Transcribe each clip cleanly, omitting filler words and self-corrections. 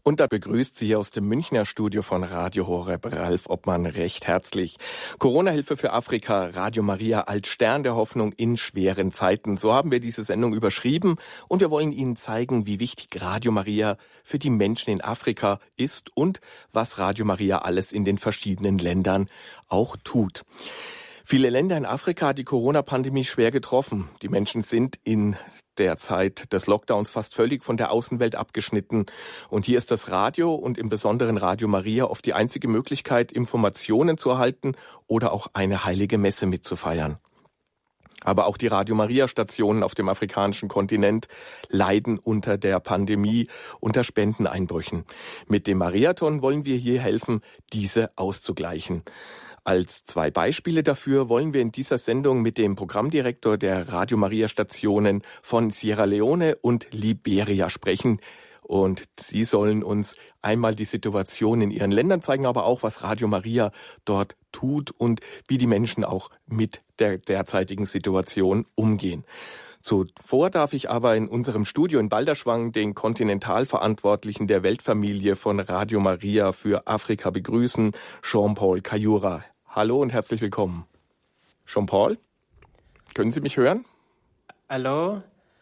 Und da begrüßt Sie hier aus dem Münchner Studio von Radio Horeb Ralf Obmann recht herzlich. Corona-Hilfe für Afrika, Radio Maria als Stern der Hoffnung in schweren Zeiten. So haben wir diese Sendung überschrieben und wir wollen Ihnen zeigen, wie wichtig Radio Maria für die Menschen in Afrika ist und was Radio Maria alles in den verschiedenen Ländern auch tut. Viele Länder in Afrika hat die Corona-Pandemie schwer getroffen. Die Menschen sind in der Zeit des Lockdowns fast völlig von der Außenwelt abgeschnitten. Und hier ist das Radio und im Besonderen Radio Maria oft die einzige Möglichkeit, Informationen zu erhalten oder auch eine heilige Messe mitzufeiern. Aber auch die Radio Maria Stationen auf dem afrikanischen Kontinent leiden unter der Pandemie, unter Spendeneinbrüchen. Mit dem Mariathon wollen wir hier helfen, diese auszugleichen. Als zwei Beispiele dafür wollen wir in dieser Sendung mit dem Programmdirektor der Radio Maria Stationen von Sierra Leone und Liberia sprechen. Und Sie sollen uns einmal die Situation in Ihren Ländern zeigen, aber auch, was Radio Maria dort tut und wie die Menschen auch mit der derzeitigen Situation umgehen. Zuvor darf ich aber in unserem Studio in Balderschwang den Kontinentalverantwortlichen der Weltfamilie von Radio Maria für Afrika begrüßen, Jean-Paul Kayura. Hallo und herzlich willkommen. Jean-Paul, können Sie mich hören? Hallo.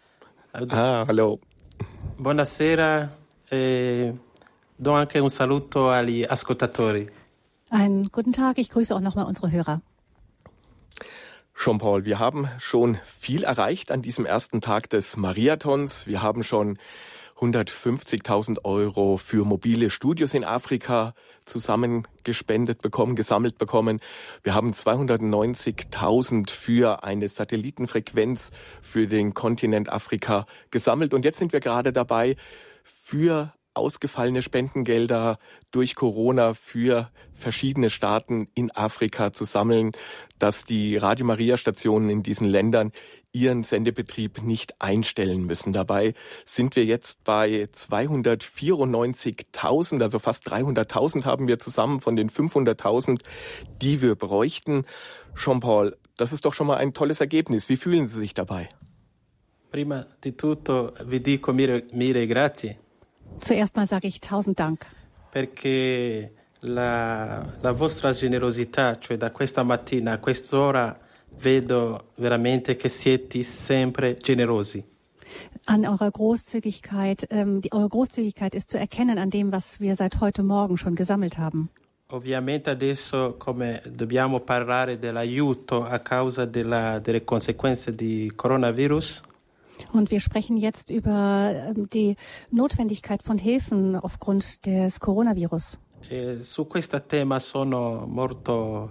Hallo. Buonasera, do anche un saluto agli ascoltatori. Einen guten Tag, ich grüße auch nochmal unsere Hörer. Jean-Paul, wir haben schon viel erreicht an diesem ersten Tag des Mariathons. Wir haben schon 150.000 € für mobile Studios in Afrika zusammengespendet bekommen, gesammelt bekommen. Wir haben 290.000 für eine Satellitenfrequenz für den Kontinent Afrika gesammelt. Und jetzt sind wir gerade dabei, für ausgefallene Spendengelder durch Corona für verschiedene Staaten in Afrika zu sammeln, dass die Radio Maria Stationen in diesen Ländern ihren Sendebetrieb nicht einstellen müssen. Dabei sind wir jetzt bei 294.000, also fast 300.000 haben wir zusammen von den 500.000, die wir bräuchten. Jean-Paul, das ist doch schon mal ein tolles Ergebnis. Wie fühlen Sie sich dabei? Prima di tutto vi dico mille grazie. Zuerst mal sage ich 1000 Dank. Perché la vostra generosità, cioè da questa mattina a quest'ora, vedo veramente che siete sempre generosi. An eurer Großzügigkeit, eure Großzügigkeit ist zu erkennen an dem, was wir seit heute Morgen schon gesammelt haben. Ovviamente adesso come dobbiamo parlare dell'aiuto a causa delle conseguenze di coronavirus. Und wir sprechen jetzt über die Notwendigkeit von Hilfen aufgrund des Coronavirus. Su questo tema sono molto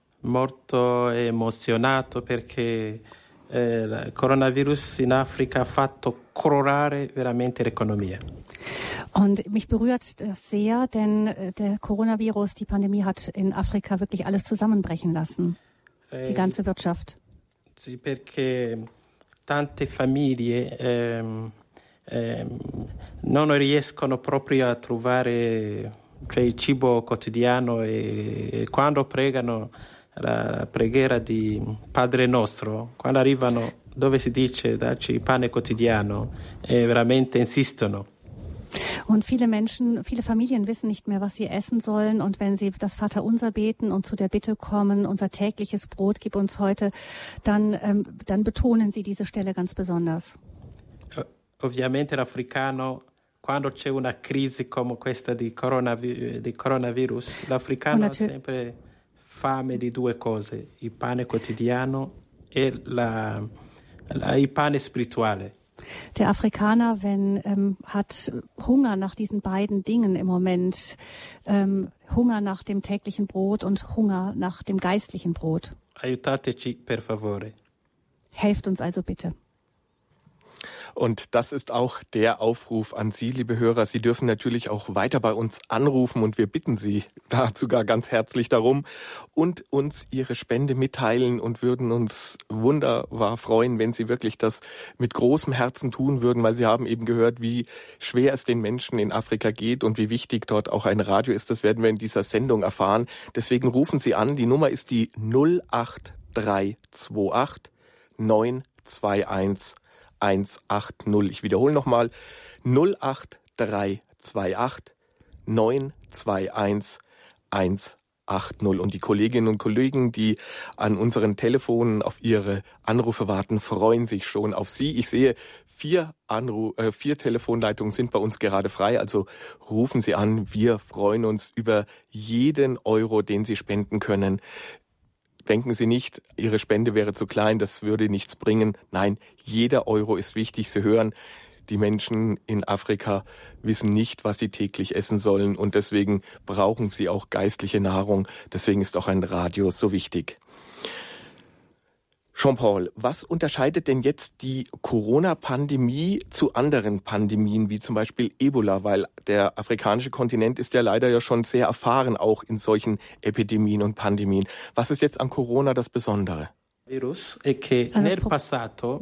emozionato perché il coronavirus in Africa ha fatto crollare veramente l'economia. Und mich berührt das sehr, denn der Coronavirus, die Pandemie hat in Afrika wirklich alles zusammenbrechen lassen, die ganze Wirtschaft. Sì, perché tante famiglie non riescono proprio a trovare il cibo quotidiano e quando pregano la preghiera di Padre Nostro, quando arrivano dove si dice dacci il pane quotidiano, veramente insistono. Und viele Menschen, viele Familien wissen nicht mehr, was sie essen sollen. Und wenn sie das Vaterunser beten und zu der Bitte kommen, unser tägliches Brot gib uns heute, dann betonen sie diese Stelle ganz besonders. Ovviamente l'africano, quando c'è una crisi come questa di coronavirus, l'africano ha sempre fame di due cose, il pane quotidiano e il pane spirituale. Der Afrikaner, hat Hunger nach diesen beiden Dingen im Moment. Hunger nach dem täglichen Brot und Hunger nach dem geistlichen Brot. Aiutateci per favore. Helft uns also bitte. Und das ist auch der Aufruf an Sie, liebe Hörer. Sie dürfen natürlich auch weiter bei uns anrufen und wir bitten Sie dazu gar ganz herzlich darum und uns Ihre Spende mitteilen und würden uns wunderbar freuen, wenn Sie wirklich das mit großem Herzen tun würden, weil Sie haben eben gehört, wie schwer es den Menschen in Afrika geht und wie wichtig dort auch ein Radio ist. Das werden wir in dieser Sendung erfahren. Deswegen rufen Sie an. Die Nummer ist die 08328 921 180. Ich wiederhole nochmal 08328 921 180. Und die Kolleginnen und Kollegen, die an unseren Telefonen auf ihre Anrufe warten, freuen sich schon auf Sie. Ich sehe, 4 Telefonleitungen sind bei uns gerade frei, also rufen Sie an. Wir freuen uns über jeden Euro, den Sie spenden können. Denken Sie nicht, Ihre Spende wäre zu klein, das würde nichts bringen. Nein, jeder Euro ist wichtig. Sie hören, die Menschen in Afrika wissen nicht, was sie täglich essen sollen und deswegen brauchen sie auch geistliche Nahrung. Deswegen ist auch ein Radio so wichtig. Jean-Paul, was unterscheidet denn jetzt die Corona-Pandemie zu anderen Pandemien, wie zum Beispiel Ebola? Weil der afrikanische Kontinent ist ja leider ja schon sehr erfahren, auch in solchen Epidemien und Pandemien. Was ist jetzt an Corona das Besondere? Virus è che nel passato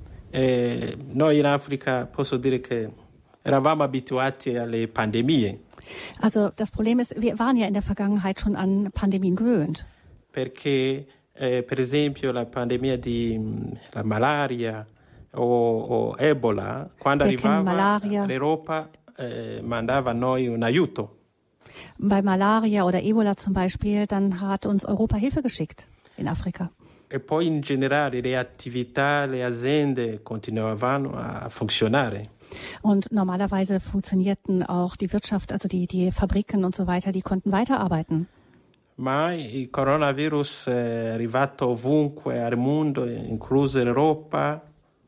noi in Africa posso dire che eravamo abituati alle pandemie. Also das Problem ist, wir waren ja in der Vergangenheit schon an Pandemien gewöhnt. Perché per esempio la pandemia di la malaria o Ebola, quando arrivava l'Europa mandava a noi un aiuto. Bei Malaria oder Ebola zum Beispiel, dann hat uns Europa Hilfe geschickt in Afrika. E poi in generale le attività, le aziende continuavano a funzionare. Und normalerweise funktionierten auch die Wirtschaft, also die Fabriken und so weiter, die konnten weiterarbeiten. Ma il coronavirus è arrivato ovunque al mondo, incluso l'Europa.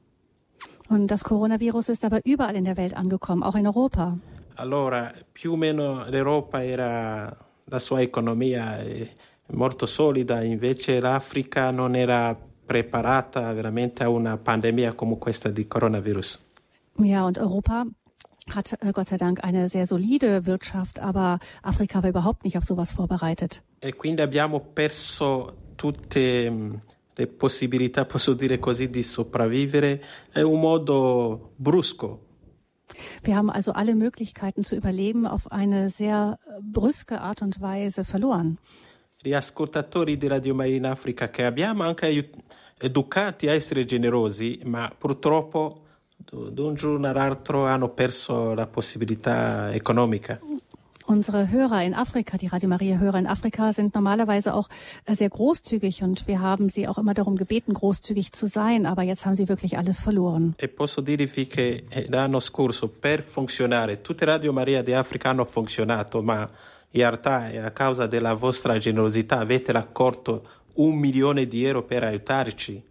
Und das Coronavirus ist aber überall in der Welt angekommen, auch in Europa. Allora, più o meno l'Europa era la sua economia molto solida, invece l'Africa non era preparata veramente a una pandemia come questa di coronavirus. Ja, und Europa hat Gott sei Dank eine sehr solide Wirtschaft, aber Afrika war überhaupt nicht auf sowas vorbereitet. E quindi abbiamo perso tutte le possibilità, posso dire così, di sopravvivere in un modo brusco. Wir haben also alle Möglichkeiten zu überleben auf eine sehr brüske Art und Weise verloren. Gli ascoltatori di Radio Maria in Africa che abbiamo anche educati a essere generosi, ma purtroppo da un giorno all'altro hanno perso la possibilità economica. Unsere Hörer in Afrika, die Radio Maria-Hörer in Afrika, sind normalerweise auch sehr großzügig und wir haben sie auch immer darum gebeten, großzügig zu sein, aber jetzt haben sie wirklich alles verloren. E posso dirvi che l'anno scorso per funzionare, tutte Radio Maria di Africa hanno funzionato, ma in realtà a causa della vostra generosità avete raccolto 1 milione di euro per aiutarci.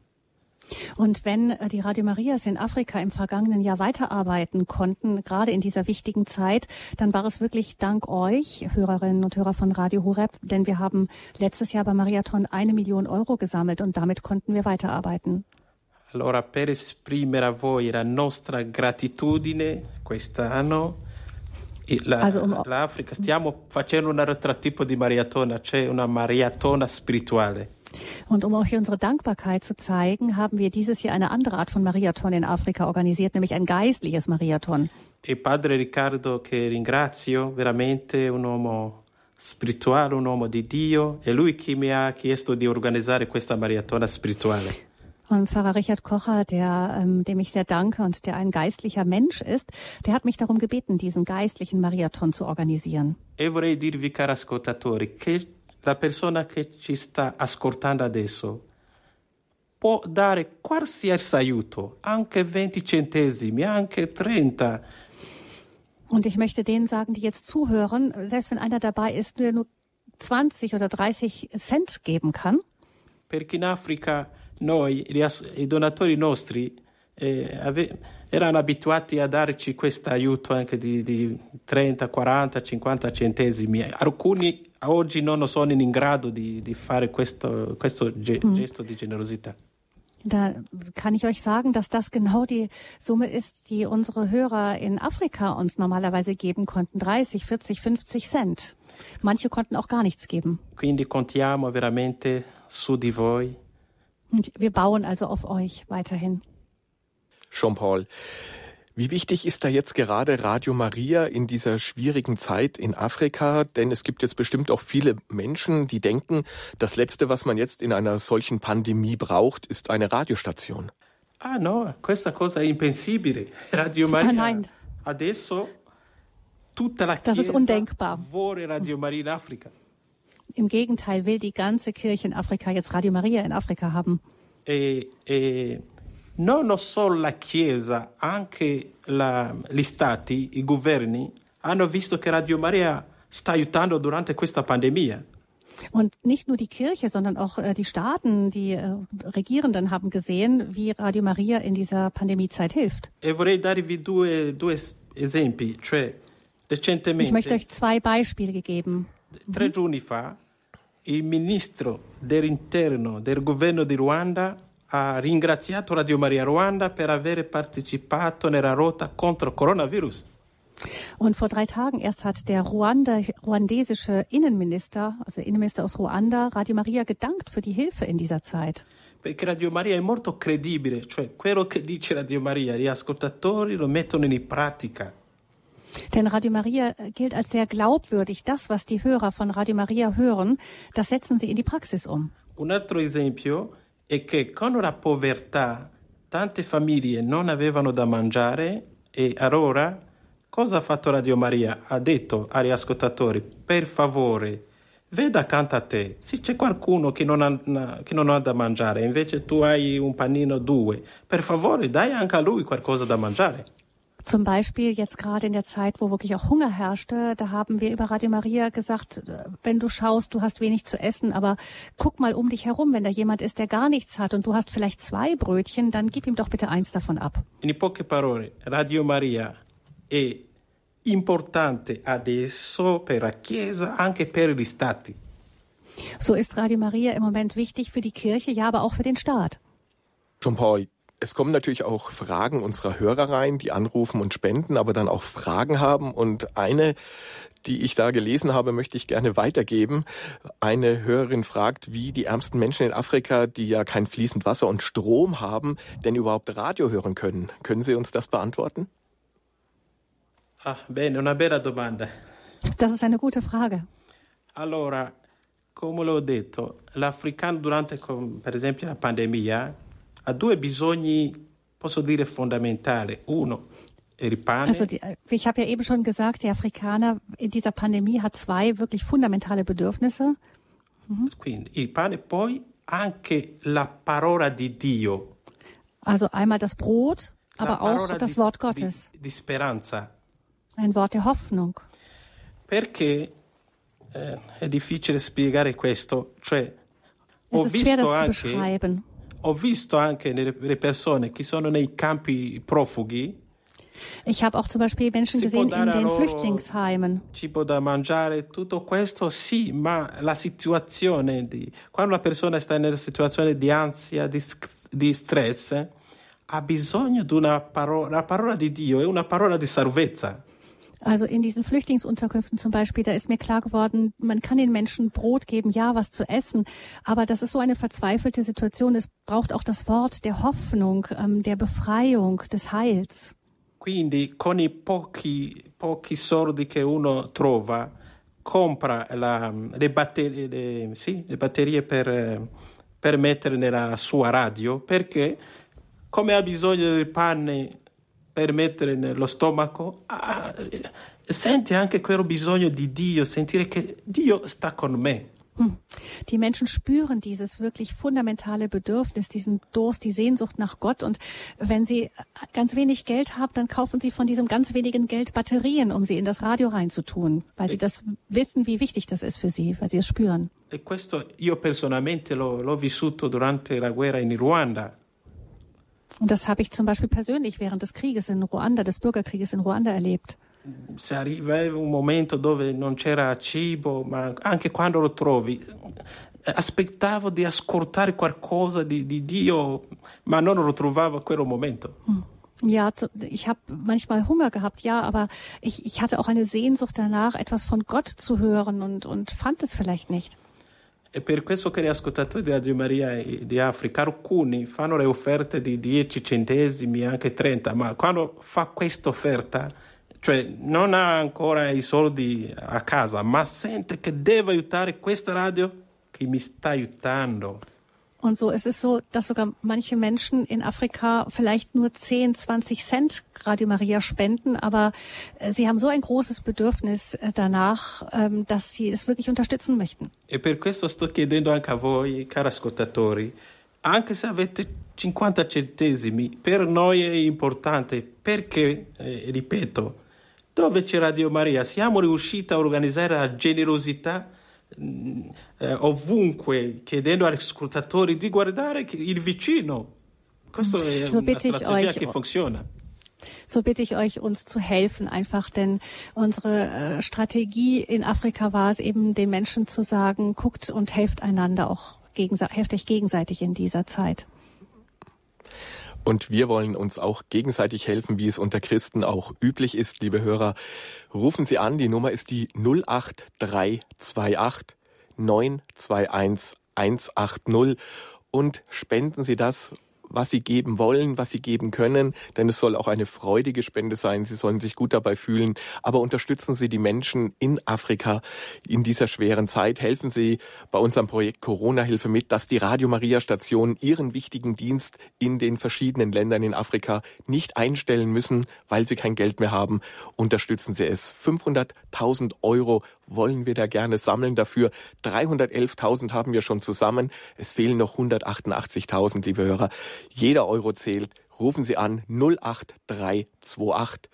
Und wenn die Radio Marias in Afrika im vergangenen Jahr weiterarbeiten konnten, gerade in dieser wichtigen Zeit, dann war es wirklich dank euch, Hörerinnen und Hörer von Radio Horeb, denn wir haben letztes Jahr bei Mariathon 1 Million Euro gesammelt und damit konnten wir weiterarbeiten. Allora, per esprimere a voi la nostra gratitudine quest'anno, l'Africa, stiamo facendo un altro tipo di maratona, cioè una maratona spirituale. Und um euch unsere Dankbarkeit zu zeigen, haben wir dieses Jahr eine andere Art von Mariathon in Afrika organisiert, nämlich ein geistliches Mariathon. E Padre Riccardo, che ringrazio, veramente un uomo spirituale, un uomo di Dio, è lui che mi ha chiesto di organizzare questa maratona spirituale. Und Pfarrer Richard Kocher, dem ich sehr danke und der ein geistlicher Mensch ist, der hat mich darum gebeten, diesen geistlichen Mariathon zu organisieren. E vorrei dirvi, cari ascoltatori, che la persona che ci sta ascoltando adesso può dare qualsiasi aiuto, anche 20 centesimi, anche 30. Und ich möchte denen sagen, die jetzt zuhören, selbst wenn einer dabei ist, der nur 20 oder 30 Cent geben kann. Perché in Africa noi, i donatori nostri, erano abituati a darci questo aiuto anche di 30, 40, 50 centesimi. Alcuni oggi non sono in grado di fare questo gesto di generosità. Da kann ich euch sagen, dass das genau die Summe ist, die unsere Hörer in Afrika uns normalerweise geben konnten. 30, 40, 50 Cent. Manche konnten auch gar nichts geben. Quindi contiamo veramente su di voi. Und wir bauen also auf euch weiterhin. Jean-Paul, wie wichtig ist da jetzt gerade Radio Maria in dieser schwierigen Zeit in Afrika? Denn es gibt jetzt bestimmt auch viele Menschen, die denken, das Letzte, was man jetzt in einer solchen Pandemie braucht, ist eine Radiostation. Ah no, questa cosa è impensibile. Radio Maria adesso Tutta la Das ist Chiesa undenkbar. vuole Radio Maria in Africa. Im Gegenteil will die ganze Kirche in Afrika jetzt Radio Maria in Afrika haben. Non solo la Chiesa, anche gli stati, i governi, hanno visto che Radio Maria sta aiutando durante questa pandemia. Und nicht nur die Kirche, sondern auch die Staaten, die Regierenden haben gesehen, wie Radio Maria in dieser Pandemiezeit hilft. E vorrei darvi due esempi, cioè recentemente. Ich möchte euch 2 Beispiele geben. 3 giorni fa il ministro dell'interno del governo di Ruanda ha ringraziato Radio Maria Ruanda per aver partecipato nella lotta contro il coronavirus. Und vor 3 Tagen erst hat der ruandesische Innenminister, also Innenminister aus Ruanda, Radio Maria gedankt für die Hilfe in dieser Zeit. Perché Radio Maria è molto credibile, cioè quello che dice Radio Maria, gli ascoltatori lo mettono in pratica. Denn Radio Maria gilt als sehr glaubwürdig. Das, was die Hörer von Radio Maria hören, das setzen sie in die Praxis um. Un altro esempio è che con la povertà tante famiglie non avevano da mangiare e allora cosa ha fatto Radio Maria? Ha detto agli ascoltatori, per favore, veda accanto a te, se c'è qualcuno che non ha da mangiare, invece tu hai un panino 2, per favore dai anche a lui qualcosa da mangiare. Zum Beispiel jetzt gerade in der Zeit, wo wirklich auch Hunger herrschte, da haben wir über Radio Maria gesagt, wenn du schaust, du hast wenig zu essen, aber guck mal um dich herum, wenn da jemand ist, der gar nichts hat und du hast vielleicht 2 Brötchen, dann gib ihm doch bitte eins davon ab. In poche parole, Radio Maria è importante adesso per la Chiesa, anche per gli Stati. So ist Radio Maria im Moment wichtig für die Kirche, ja, aber auch für den Staat. Jean-Paul, es kommen natürlich auch Fragen unserer Hörer rein, die anrufen und spenden, aber dann auch Fragen haben. Und eine, die ich da gelesen habe, möchte ich gerne weitergeben. Eine Hörerin fragt, wie die ärmsten Menschen in Afrika, die ja kein fließend Wasser und Strom haben, denn überhaupt Radio hören können. Können Sie uns das beantworten? Bene, una bella domanda. Das ist eine gute Frage. Allora, come l'ho detto, l'africano durante, per esempio, la pandemia ha 2 bisogni, posso dire, fondamentali. Uno è il pane. Also ich habe ja eben schon gesagt, der Afrikaner in dieser Pandemie hat 2 wirklich fundamentale Bedürfnisse. Quindi il pane, poi anche la parola di Dio. Also einmal das Brot, aber auch das Wort Gottes. Di speranza. Ein Wort der Hoffnung. Perché è difficile spiegare questo, cioè Es ist schwer, das zu beschreiben. Ho visto anche le persone che sono nei campi profughi. Ich habe auch zum Beispiel Menschen gesehen in den Flüchtlingsheimen. Cibo da mangiare, tutto questo sì, ma la situazione quando una persona sta in una situazione di ansia, di stress, ha bisogno di la parola di Dio, è una parola di salvezza. Also in diesen Flüchtlingsunterkünften zum Beispiel, da ist mir klar geworden, man kann den Menschen Brot geben, ja, was zu essen, aber das ist so eine verzweifelte Situation. Es braucht auch das Wort der Hoffnung, der Befreiung, des Heils. Quindi con i pochi soldi che uno trova, compra le batterie per mettere nella sua radio, perché come ha bisogno del pane per mettere nello stomaco, sente anche quello bisogno di Dio, sentire che Dio sta con me. Die Menschen spüren dieses wirklich fundamentale Bedürfnis, diesen Durst, die Sehnsucht nach Gott. Und wenn sie ganz wenig Geld haben, dann kaufen sie von diesem ganz wenigen Geld Batterien, um sie in das Radio reinzutun, weil sie das wissen, wie wichtig das ist für sie, weil sie es spüren. E questo io personalmente l'ho vissuto durante la guerra in Ruanda. Und das habe ich zum Beispiel persönlich während des Krieges in Ruanda, des Bürgerkrieges in Ruanda erlebt. Se arriva un momento dove non c'era cibo, ma anche quando lo trovi, aspettavo di ascoltare qualcosa di Dio, ma non lo trovavo a quel momento. Ja, ich habe manchmal Hunger gehabt, ja, aber ich hatte auch eine Sehnsucht danach, etwas von Gott zu hören und fand es vielleicht nicht. E per questo che gli ascoltatori di Radio Maria di Africa, alcuni fanno le offerte di 10 centesimi, anche 30, ma quando fa questa offerta, cioè non ha ancora i soldi a casa, ma sente che deve aiutare questa radio che mi sta aiutando. Und so ist es so, dass sogar manche Menschen in Afrika vielleicht nur 10, 20 Cent Radio Maria spenden, aber sie haben so ein großes Bedürfnis danach, dass sie es wirklich unterstützen möchten. E per questo sto chiedendo anche a voi, cari ascoltatori, anche se avete 50 centesimi, per noi è importante perché, ripeto, dove c'è Radio Maria siamo riusciti a organizzare la generosità ovunque, chiedendo agli ascoltatori di guardare il vicino. Questa è una strategia che funziona. So bitte ich euch, uns zu helfen einfach, denn unsere Strategie in Afrika war es eben, den Menschen zu sagen, guckt und helft einander auch, helft euch gegenseitig in dieser Zeit. Und wir wollen uns auch gegenseitig helfen, wie es unter Christen auch üblich ist, liebe Hörer. Rufen Sie an, die Nummer ist die 08328 921 180 und spenden Sie das, was Sie geben wollen, was Sie geben können, denn es soll auch eine freudige Spende sein. Sie sollen sich gut dabei fühlen, aber unterstützen Sie die Menschen in Afrika in dieser schweren Zeit. Helfen Sie bei unserem Projekt Corona-Hilfe mit, dass die Radio Maria Stationen ihren wichtigen Dienst in den verschiedenen Ländern in Afrika nicht einstellen müssen, weil sie kein Geld mehr haben. Unterstützen Sie es. 500.000 € wollen wir da gerne sammeln dafür. 311.000 haben wir schon zusammen. Es fehlen noch 188.000, liebe Hörer. Jeder Euro zählt. Rufen Sie an 08328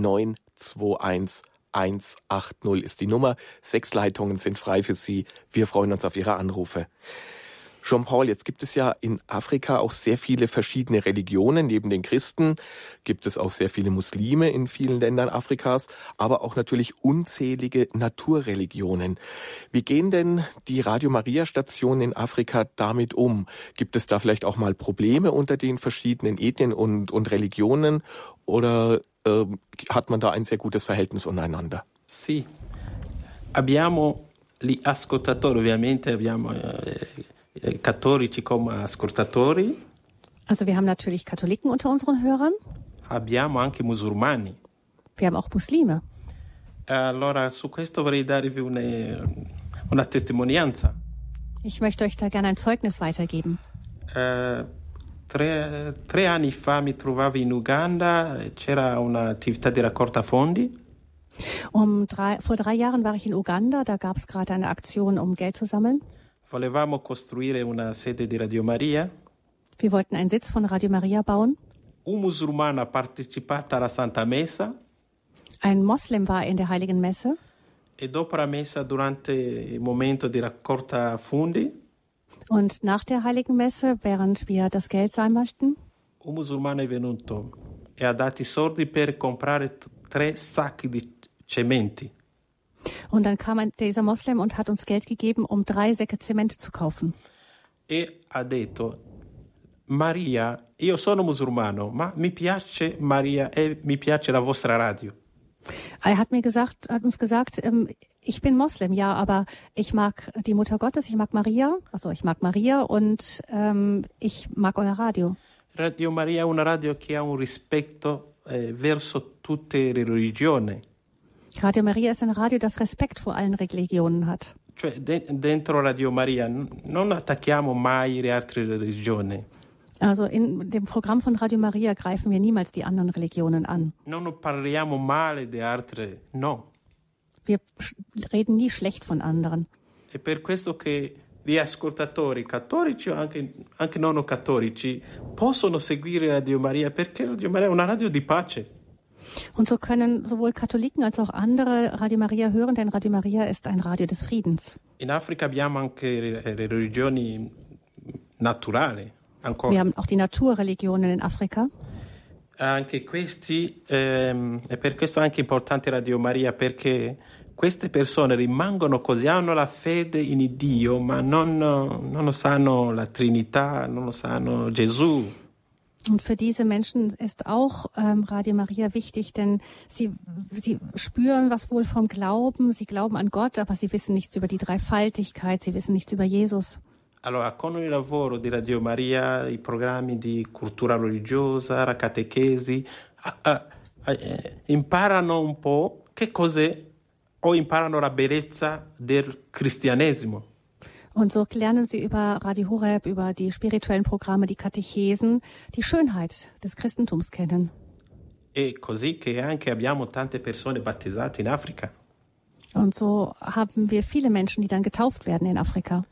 921 180 ist die Nummer. 6 Leitungen sind frei für Sie. Wir freuen uns auf Ihre Anrufe. Jean-Paul, jetzt gibt es ja in Afrika auch sehr viele verschiedene Religionen. Neben den Christen gibt es auch sehr viele Muslime in vielen Ländern Afrikas, aber auch natürlich unzählige Naturreligionen. Wie gehen denn die Radio Maria Stationen in Afrika damit um? Gibt es da vielleicht auch mal Probleme unter den verschiedenen Ethnien und Religionen oder hat man da ein sehr gutes Verhältnis untereinander? Sì, abbiamo gli ascoltatori, ovviamente abbiamo cattolici come ascoltatori. Also wir haben natürlich Katholiken unter unseren Hörern. Abbiamo anche musulmani. Wir haben auch Muslime. Allora, su questo vorrei darvi una testimonianza. Ich möchte euch da gerne ein Zeugnis weitergeben. 3 anni fa mi trovavo in Uganda, c'era un'attività di raccolta fondi. Vor 3 Jahren war ich in Uganda, da gab es gerade eine Aktion, um Geld zu sammeln. Volevamo costruire una sede di Radio Maria. Wir wollten einen Sitz von Radio Maria bauen. Un musulmano ha partecipato alla Santa Messa. Ein Moslem war in der Heiligen Messe. E dopo la messa, durante il momento di raccolta fondi, und nach der Heiligen Messe, während wir das Geld sammelten, un musulmano è venuto e ha dato i soldi per comprare 3 sacchi di cementi. Und dann kam dieser Moslem und hat uns Geld gegeben, um 3 Säcke Zement zu kaufen. E ha detto: Maria, io sono musulmano, ma mi piace Maria e mi piace la vostra radio. Er hat uns gesagt, ich bin Moslem, ja, aber ich mag die Mutter Gottes, ich mag Maria, und ich mag euer Radio. Radio Maria è una radio che ha un rispetto verso tutte le religioni. Radio Maria ist ein Radio, das Respekt vor allen Religionen hat. Cioè, dentro Radio Maria non attacchiamo mai le altre religioni. Also in dem Programm von Radio Maria greifen wir niemals die anderen Religionen an. Non parliamo male di altre, no. Wir reden nie schlecht von anderen. È per questo che gli ascoltatori cattolici o anche non cattolici possono seguire Radio Maria, perché Radio Maria è una radio di pace. Und so können sowohl Katholiken als auch andere Radio Maria hören, denn Radio Maria ist ein Radio des Friedens. In Afrika abbiamo anche le religioni naturali. Ancora. Wir haben auch die Naturreligionen in Afrika. Anche questi, e per questo è anche importante Radio Maria, perché queste persone rimangono così, hanno la fede in Dio, ma non sanno la Trinità, non sanno Gesù. Und für diese Menschen ist auch Radio Maria wichtig, denn sie spüren was wohl vom Glauben, sie glauben an Gott, aber sie wissen nichts über die Dreifaltigkeit, sie wissen nichts über Jesus. Allora, con il lavoro di Radio Maria, i programmi di cultura religiosa, la catechesi, imparano un po' che cos'è o imparano la bellezza del cristianesimo. Und so lernen sie über Radio Horeb, über die spirituellen Programme, die Katechesen, die Schönheit des Christentums kennen. E così che anche abbiamo tante persone battezzate in Africa. Und so haben wir viele Menschen, die dann getauft werden in Afrika.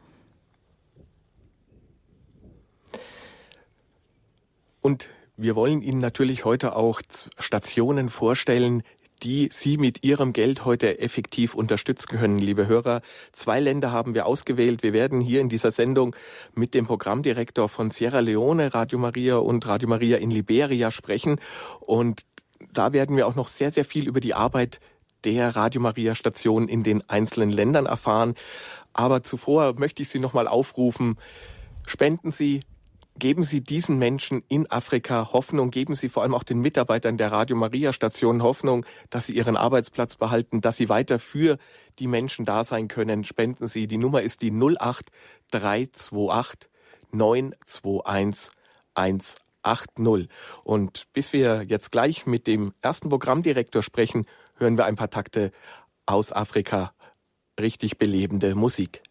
Und wir wollen Ihnen natürlich heute auch Stationen vorstellen, die Sie mit Ihrem Geld heute effektiv unterstützen können, liebe Hörer. 2 Länder haben wir ausgewählt. Wir werden hier in dieser Sendung mit dem Programmdirektor von Sierra Leone, Radio Maria und Radio Maria in Liberia sprechen. Und da werden wir auch noch sehr, sehr viel über die Arbeit der Radio Maria Station in den einzelnen Ländern erfahren. Aber zuvor möchte ich Sie nochmal aufrufen, spenden Sie, geben Sie diesen Menschen in Afrika Hoffnung, geben Sie vor allem auch den Mitarbeitern der Radio Maria Station Hoffnung, dass sie ihren Arbeitsplatz behalten, dass sie weiter für die Menschen da sein können. Spenden Sie, die Nummer ist die 08328 921 180. Und bis wir jetzt gleich mit dem ersten Programmdirektor sprechen, hören wir ein paar Takte aus Afrika. Richtig belebende Musik.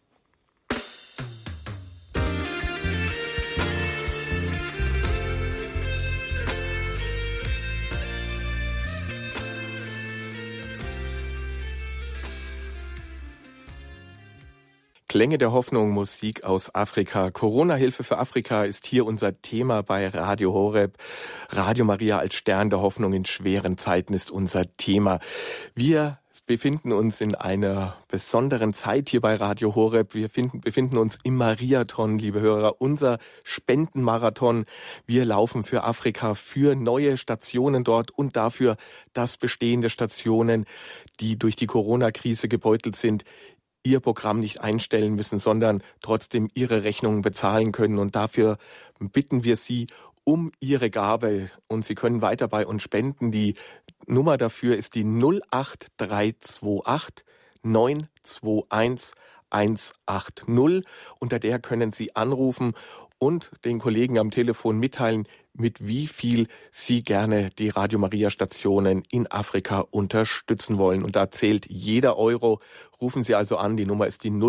Klänge der Hoffnung, Musik aus Afrika. Corona-Hilfe für Afrika ist hier unser Thema bei Radio Horeb. Radio Maria als Stern der Hoffnung in schweren Zeiten ist unser Thema. Wir befinden uns in einer besonderen Zeit hier bei Radio Horeb. Wir befinden uns im Mariathon, liebe Hörer, unser Spendenmarathon. Wir laufen für Afrika, für neue Stationen dort und dafür, dass bestehende Stationen, die durch die Corona-Krise gebeutelt sind, ihr Programm nicht einstellen müssen, sondern trotzdem ihre Rechnungen bezahlen können. Und dafür bitten wir Sie um Ihre Gabe. Und Sie können weiter bei uns spenden. Die Nummer dafür ist die 08328 921 180. Unter der können Sie anrufen und den Kollegen am Telefon mitteilen, mit wie viel Sie gerne die Radio Maria Stationen in Afrika unterstützen wollen. Und da zählt jeder Euro. Rufen Sie also an, die Nummer ist die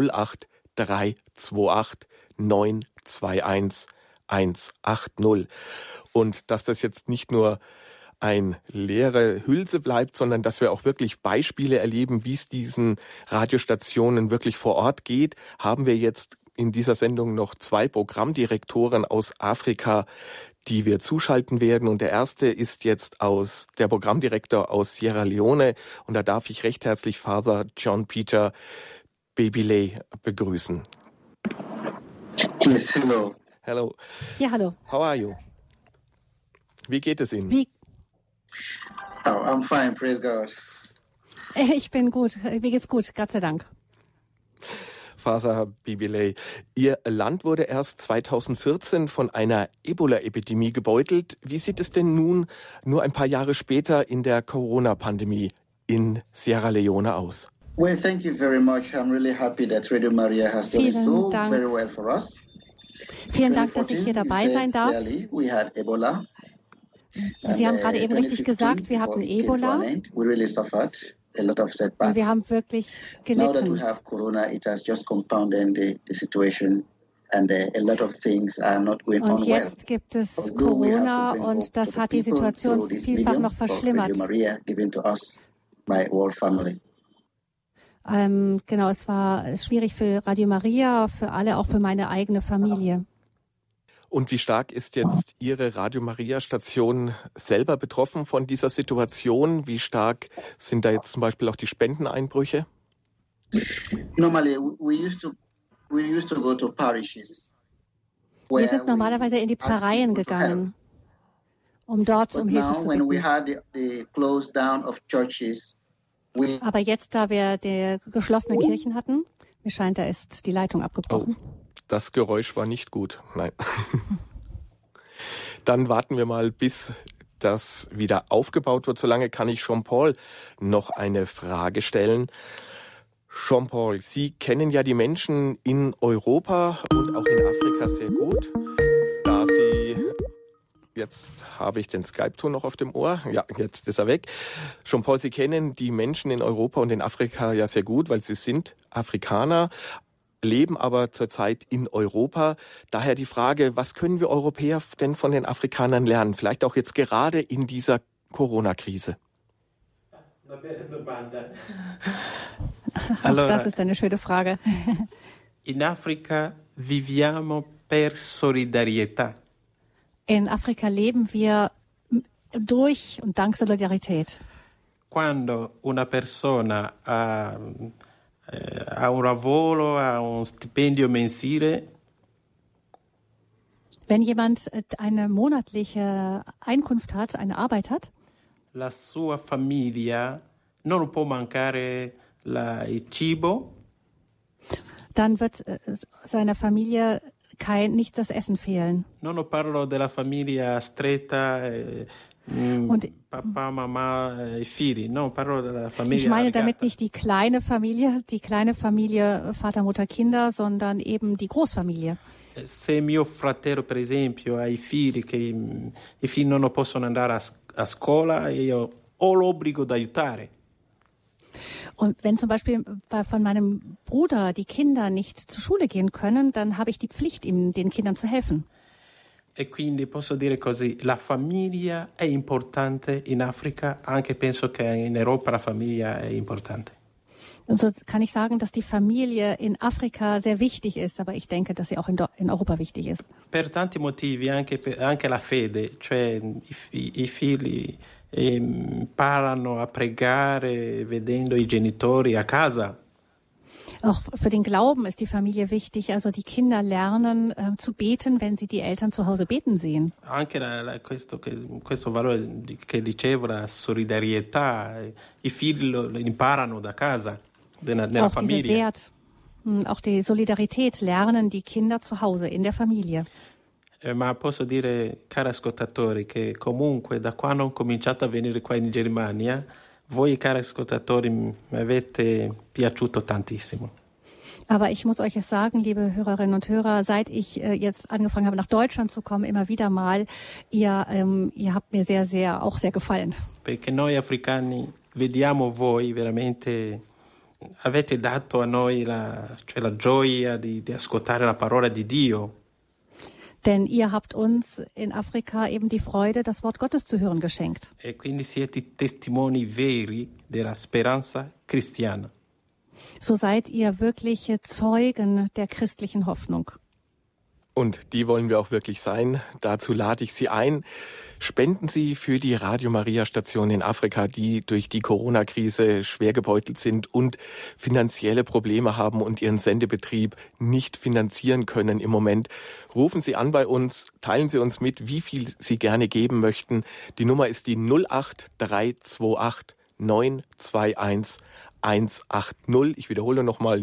08328 921 180. Und dass das jetzt nicht nur eine leere Hülse bleibt, sondern dass wir auch wirklich Beispiele erleben, wie es diesen Radiostationen wirklich vor Ort geht, haben wir jetzt in dieser Sendung noch 2 Programmdirektoren aus Afrika, die wir zuschalten werden. Und der erste ist jetzt der Programmdirektor aus Sierra Leone. Und da darf ich recht herzlich Father John Peter Bebile begrüßen. Yes, hello. Hello. Ja, hallo. How are you? Wie geht es Ihnen? Oh, I'm fine, praise God. Ich bin gut. Mir geht's gut, Gott sei Dank. Father Bebile, Ihr Land wurde erst 2014 von einer Ebola-Epidemie gebeutelt. Wie sieht es denn nun, nur ein paar Jahre später, in der Corona-Pandemie in Sierra Leone aus? Well, thank you very much. I'm really happy that Radio Maria has done so very well for us. Vielen Dank, dass ich hier dabei sein darf. We had Ebola. Sie haben gerade eben richtig gesagt, wir hatten Ebola. We really suffered. A lot of setbacks. Und wir haben wirklich Now that we gelitten. have Corona, it has just compounded the situation, and a lot of things are not going on Und well. jetzt gibt es Corona und das hat die Situation vielfach noch verschlimmert. Genau, es war schwierig für Radio Maria, für alle, auch für meine eigene Familie. Und wie stark ist jetzt Ihre Radio Maria Station selber betroffen von dieser Situation? Wie stark sind da jetzt zum Beispiel auch die Spendeneinbrüche? Normally, we used to go to parishes. Wir sind normalerweise in die Pfarreien gegangen, um dort um Hilfe zu bitten. Aber jetzt, da wir die geschlossenen Kirchen hatten, mir scheint, da ist die Leitung abgebrochen. Oh. Das Geräusch war nicht gut. Nein. Dann warten wir mal, bis das wieder aufgebaut wird. Solange kann ich Jean-Paul noch eine Frage stellen. Jean-Paul, Sie kennen ja die Menschen in Europa und auch in Afrika sehr gut. Da Sie, jetzt habe ich den Skype-Ton noch auf dem Ohr. Ja, jetzt ist er weg. Jean-Paul, Sie kennen die Menschen in Europa und in Afrika ja sehr gut, weil Sie sind Afrikaner. leben aber zurzeit in Europa. Daher die Frage, was können wir Europäer denn von den Afrikanern lernen? Vielleicht auch jetzt gerade in dieser Corona-Krise. Allora, das ist eine schöne Frage. In Afrika viviamo per solidarietà. In Afrika leben wir durch und dank Solidarität. Quando una persona ha un lavoro, ha un stipendio mensile, wenn jemand eine monatliche Einkunft hat, eine Arbeit hat, la sua famiglia non può mancare il cibo, dann wird seiner Familie nicht das Essen fehlen. Non parlo della famiglia stretta, Papa, Mama, figli. No, parlo della famiglia. Ich meine damit nicht die kleine Familie, Vater, Mutter, Kinder, sondern eben die Großfamilie. Se mio fratello, per esempio, ha i figli che i figli non possono andare a scuola, io ho l'obbligo di aiutare. Und wenn zum Beispiel von meinem Bruder die Kinder nicht zur Schule gehen können, dann habe ich die Pflicht, den Kindern zu helfen. E quindi posso dire così, la famiglia è importante in Africa, anche penso che in Europa la famiglia è importante. Also kann ich sagen, dass die Familie in Afrika sehr wichtig ist, aber ich denke, dass sie auch in Europa wichtig ist. Per tanti motivi, anche la fede, cioè i figli imparano a pregare vedendo i genitori a casa. Auch für den Glauben ist die Familie wichtig. Also die Kinder lernen zu beten, wenn sie die Eltern zu Hause beten sehen. Anche questo valore che dicevo, la solidarietà, i figli lo imparano da casa, nella auch famiglia. Dieser Wert, auch die Solidarität lernen die Kinder zu Hause, in der Familie. Ma posso dire, cari ascoltatori, che comunque da quando ho cominciato a venire qua in Germania, voi, cari ascoltatori, mi avete piaciuto tantissimo. Aber ich muss euch es sagen, liebe Hörerinnen und Hörer, seit ich jetzt angefangen habe, nach Deutschland zu kommen, immer wieder mal, ihr habt mir auch sehr gefallen. Perché noi africani vediamo voi veramente, avete dato a noi la gioia di ascoltare la parola di Dio. Denn ihr habt uns in Afrika eben die Freude, das Wort Gottes zu hören, geschenkt. E quindi siete testimoni veri della speranza cristiana. So seid ihr wirkliche Zeugen der christlichen Hoffnung. Und die wollen wir auch wirklich sein. Dazu lade ich Sie ein. Spenden Sie für die Radio Maria Station in Afrika, die durch die Corona-Krise schwer gebeutelt sind und finanzielle Probleme haben und ihren Sendebetrieb nicht finanzieren können im Moment. Rufen Sie an bei uns, teilen Sie uns mit, wie viel Sie gerne geben möchten. Die Nummer ist die 08328 921 180. Ich wiederhole nochmal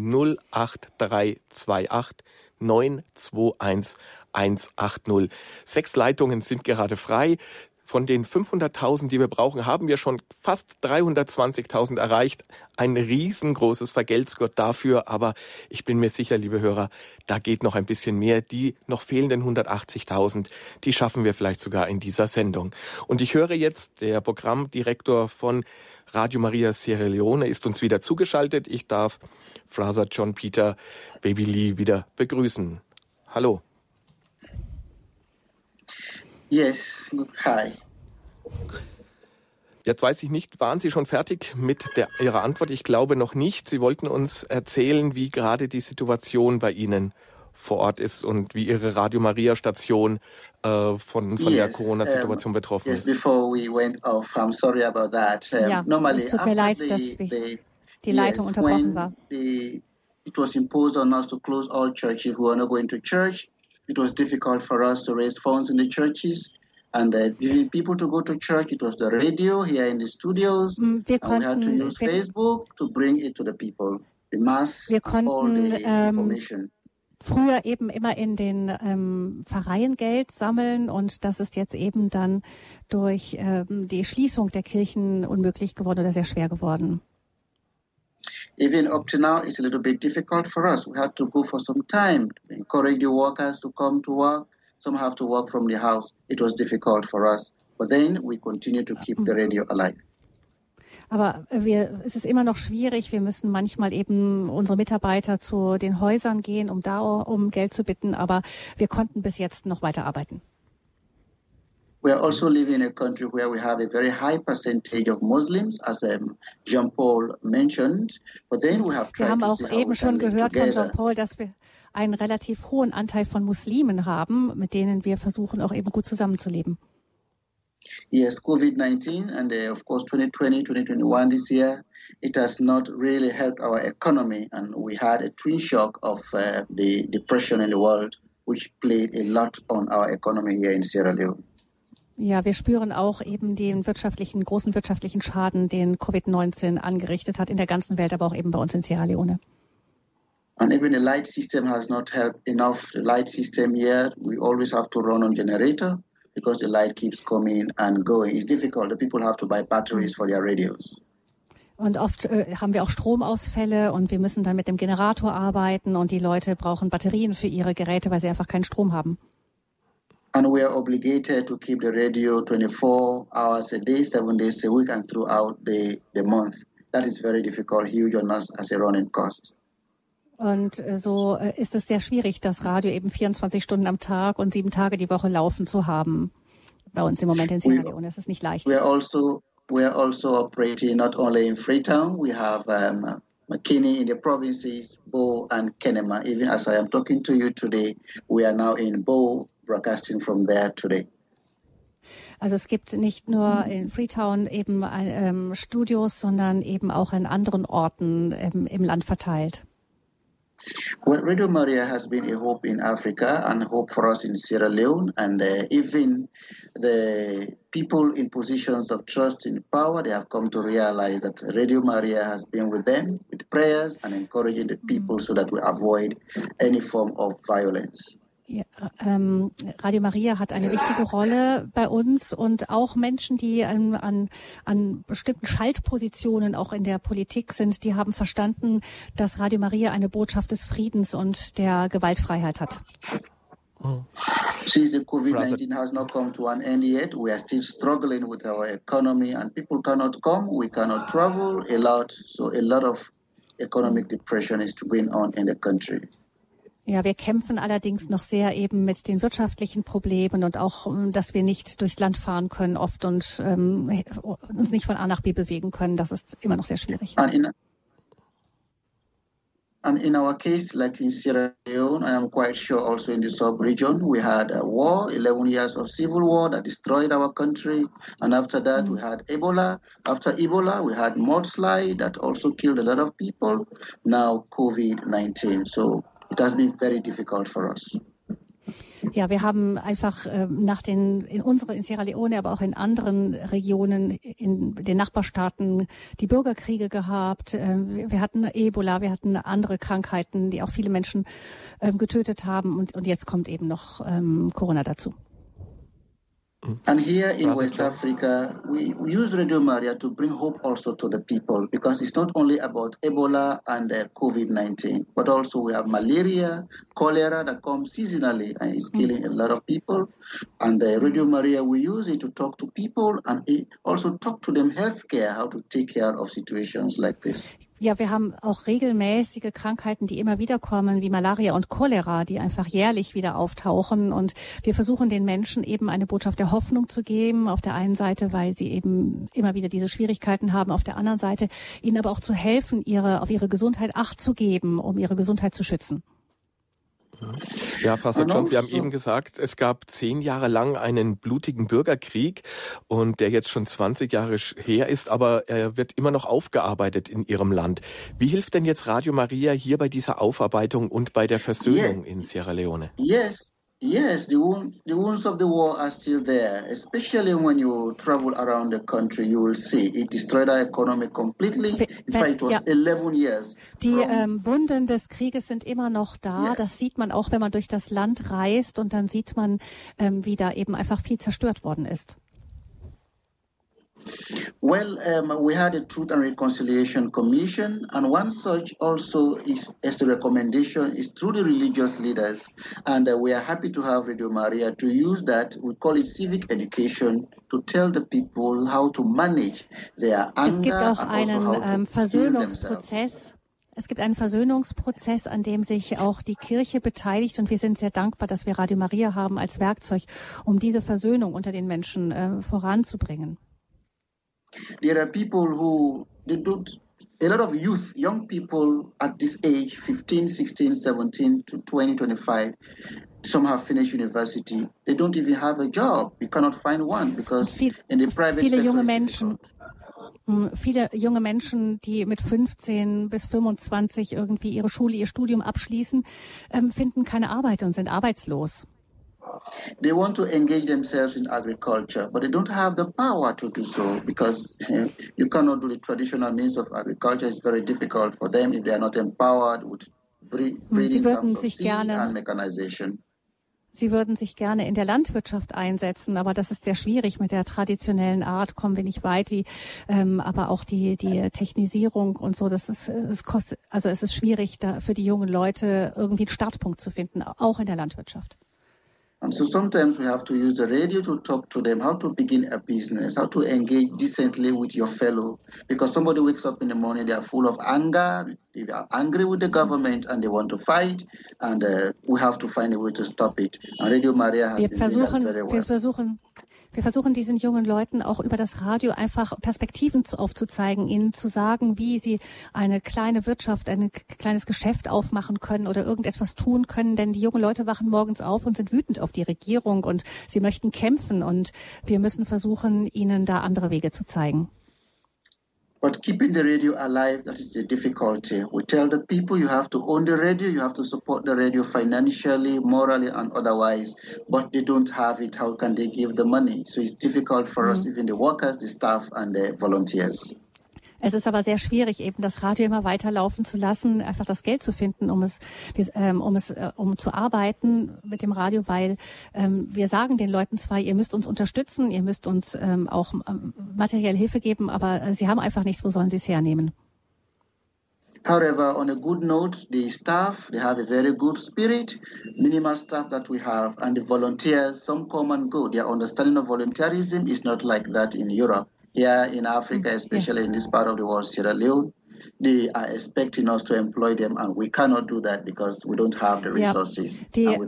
08328 921 180. 6 Leitungen sind gerade frei. Von den 500.000, die wir brauchen, haben wir schon fast 320.000 erreicht. Ein riesengroßes Vergelt's Gott dafür. Aber ich bin mir sicher, liebe Hörer, da geht noch ein bisschen mehr. Die noch fehlenden 180.000, die schaffen wir vielleicht sogar in dieser Sendung. Und ich höre jetzt, der Programmdirektor von Radio Maria Sierra Leone ist uns wieder zugeschaltet. Ich darf Father John Peter Baby Lee wieder begrüßen. Hallo. Yes, hi. Jetzt weiß ich nicht, waren Sie schon fertig mit Ihrer Antwort? Ich glaube noch nicht. Sie wollten uns erzählen, wie gerade die Situation bei Ihnen vor Ort ist und wie Ihre Radio Maria Station von der Corona-Situation betroffen ist. Before we went off, I'm sorry about that. Ja, es tut mir leid, dass die Leitung unterbrochen war. It was imposed on us to close all churches who are not going to church. It was difficult for us to raise funds in the churches and getting people to go to church. It was the radio here in the studios. We had to use Facebook to bring it to the people. The mass, all the information. Früher eben immer in den Pfarreien Geld sammeln und das ist jetzt eben dann durch die Schließung der Kirchen unmöglich geworden oder sehr schwer geworden. Even up to now, it's a little bit difficult for us. We had to go for some time to encourage the workers to come to work. Some have to work from the house. It was difficult for us. But then we continue to keep the radio alive. Aber es ist immer noch schwierig. Wir müssen manchmal eben unsere Mitarbeiter zu den Häusern gehen, um da um Geld zu bitten. Aber wir konnten bis jetzt noch weiterarbeiten. We are also living in a country where we have a very high percentage of Muslims, as Jean-Paul mentioned. But then we have tried wir haben to auch see how eben we schon can live gehört von together. Jean-Paul, dass wir einen relativ hohen Anteil von Muslimen haben, mit denen wir versuchen, auch eben gut zusammenzuleben. Yes, COVID-19 and of course 2020, 2021 this year, it has not really helped our economy, and we had a twin shock of the depression in the world, which played a lot on our economy here in Sierra Leone. Ja, wir spüren auch eben den großen wirtschaftlichen Schaden, den Covid-19 angerichtet hat in der ganzen Welt, aber auch eben bei uns in Sierra Leone. And even the light system has not helped enough. The light system here, we always have to run on generator because the light keeps coming and going. It's difficult. The people have to buy batteries for their radios. Und oft haben wir auch Stromausfälle und wir müssen dann mit dem Generator arbeiten und die Leute brauchen Batterien für ihre Geräte, weil sie einfach keinen Strom haben. And we are obligated to keep the radio 24 hours a day, 7 days a week, and throughout the month. That is very difficult, huge on us as a running cost. Und so ist es sehr schwierig, das Radio eben 24 Stunden am Tag und 7 Tage die Woche laufen zu haben. Bei uns im Moment in Sierra Leone. Es ist nicht leicht. We are also operating not only in Freetown. We have McKinney in the provinces, Bo and Kenema. Even as I am talking to you today, we are now in Bo, broadcasting from there today. Also es gibt nicht nur in Freetown eben Studios, sondern eben auch in anderen Orten im Land verteilt. Well, Radio Maria has been a hope in Africa and hope for us in Sierra Leone, and even the people in positions of trust and power, they have come to realize that Radio Maria has been with them with prayers and encouraging the people so that we avoid any form of violence. Ja, Radio Maria hat eine wichtige Rolle bei uns und auch Menschen, die an bestimmten Schaltpositionen auch in der Politik sind, die haben verstanden, dass Radio Maria eine Botschaft des Friedens und der Gewaltfreiheit hat. Since the COVID-19 has not come to an end yet, we are still struggling with our economy and people cannot come, we cannot travel a lot, so a lot of economic depression is going on in the country. Ja, wir kämpfen allerdings noch sehr eben mit den wirtschaftlichen Problemen und auch, dass wir nicht durchs Land fahren können oft und uns nicht von A nach B bewegen können. Das ist immer noch sehr schwierig. And in our case, like in Sierra Leone, I am quite sure also in the sub-region, we had a war, 11 years of civil war that destroyed our country. And after that, we had Ebola. After Ebola, we had mudslide that also killed a lot of people. Now COVID-19. So it has been very difficult for us. Ja, wir haben einfach in Sierra Leone, aber auch in anderen Regionen, in den Nachbarstaaten, die Bürgerkriege gehabt. Wir hatten Ebola, wir hatten andere Krankheiten, die auch viele Menschen getötet haben. Und jetzt kommt eben noch Corona dazu. And here in West Africa, we use Radio Maria to bring hope also to the people, because it's not only about Ebola and COVID-19, but also we have malaria, cholera that comes seasonally and is killing a lot of people. And Radio Maria, we use it to talk to people and also talk to them healthcare, how to take care of situations like this. Ja, wir haben auch regelmäßige Krankheiten, die immer wieder kommen, wie Malaria und Cholera, die einfach jährlich wieder auftauchen. Und wir versuchen den Menschen eben eine Botschaft der Hoffnung zu geben. Auf der einen Seite, weil sie eben immer wieder diese Schwierigkeiten haben. Auf der anderen Seite, ihnen aber auch zu helfen, auf ihre Gesundheit Acht zu geben, um ihre Gesundheit zu schützen. Ja, Pastor John, Sie haben eben gesagt, es gab 10 Jahre lang einen blutigen Bürgerkrieg und der jetzt schon 20 Jahre her ist, aber er wird immer noch aufgearbeitet in Ihrem Land. Wie hilft denn jetzt Radio Maria hier bei dieser Aufarbeitung und bei der Versöhnung in Sierra Leone? Yes, the wounds of the war are still there, especially when you travel around the country, you will see it destroyed our economy completely. In fact, it was 11 years. Die Wunden des Krieges sind immer noch da. Yeah. Das sieht man auch, wenn man durch das Land reist und dann sieht man, wie da eben einfach viel zerstört worden ist. Well, we had a Truth and Reconciliation Commission, and one such also is as a recommendation is through the religious leaders, and we are happy to have Radio Maria to use that. We call it civic education to tell the people how to manage their anger. Es gibt auch and also how einen to Versöhnungsprozess. Es gibt einen Versöhnungsprozess, an dem sich auch die Kirche beteiligt, und wir sind sehr dankbar, dass wir Radio Maria haben als Werkzeug, um diese Versöhnung unter den Menschen voranzubringen. There are people who they don't. A lot of youth, young people at this age, 15, 16, 17 to 20, 25, some have finished university. They don't even have a job. You cannot find one because in the private viele sector junge it's Menschen. difficult. Viele junge Menschen, die mit 15 bis 25 irgendwie ihre Schule, ihr Studium abschließen, finden keine Arbeit und sind arbeitslos. They want to engage themselves in agriculture, but they don't have the power to do so because you cannot do the traditional means of agriculture. It's very difficult for them if they are not empowered with breeding terms of seed and mechanization. Sie würden sich gerne in der Landwirtschaft einsetzen, aber das ist sehr schwierig. Mit der traditionellen Art kommen wir nicht weit. Aber auch die Technisierung und so, es ist schwierig, da für die jungen Leute irgendwie einen Startpunkt zu finden, auch in der Landwirtschaft. And so sometimes we have to use the radio to talk to them how to begin a business, how to engage decently with your fellow. Because somebody wakes up in the morning, they are full of anger, they are angry with the government and they want to fight, and we have to find a way to stop it. And Radio Maria has been doing that very well. Wir versuchen diesen jungen Leuten auch über das Radio einfach Perspektiven aufzuzeigen, ihnen zu sagen, wie sie eine kleine Wirtschaft, ein kleines Geschäft aufmachen können oder irgendetwas tun können. Denn die jungen Leute wachen morgens auf und sind wütend auf die Regierung und sie möchten kämpfen. Und wir müssen versuchen, ihnen da andere Wege zu zeigen. But keeping the radio alive, that is the difficulty. We tell the people you have to own the radio, you have to support the radio financially, morally, and otherwise, but they don't have it. How can they give the money? So it's difficult for us, even the workers, the staff, and the volunteers. Es ist aber sehr schwierig, eben das Radio immer weiterlaufen zu lassen, einfach das Geld zu finden, um zu arbeiten mit dem Radio, weil wir sagen den Leuten zwar, ihr müsst uns unterstützen, ihr müsst uns auch materielle Hilfe geben, aber sie haben einfach nichts, wo sollen sie es hernehmen? However, on a good note, the staff, they have a very good spirit, minimal staff that we have, and the volunteers, some come and go. Their understanding of volunteerism is not like that in Europe. Here in Africa, especially in this part of the world, Sierra Leone, they are expecting us to employ them, and we cannot do that because we don't have the resources. Wir